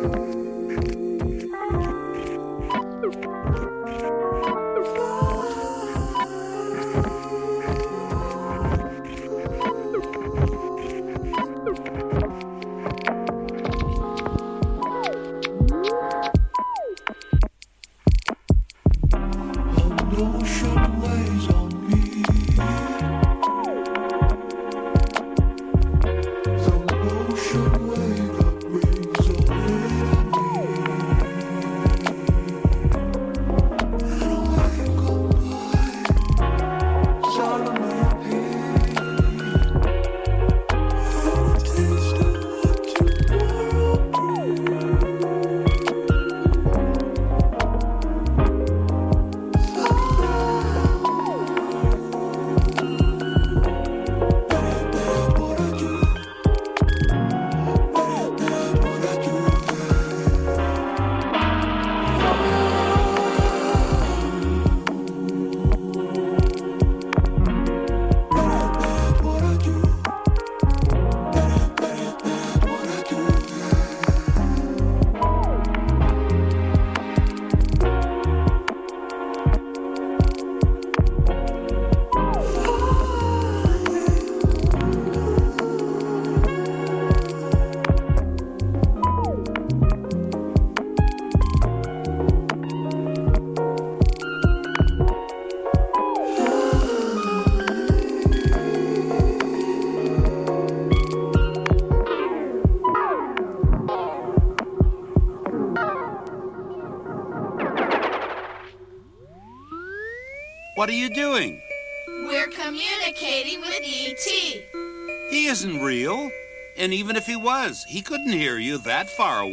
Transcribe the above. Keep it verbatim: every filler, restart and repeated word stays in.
What are you doing? We're communicating with E T He isn't real. And even if he was, he couldn't hear you that far away.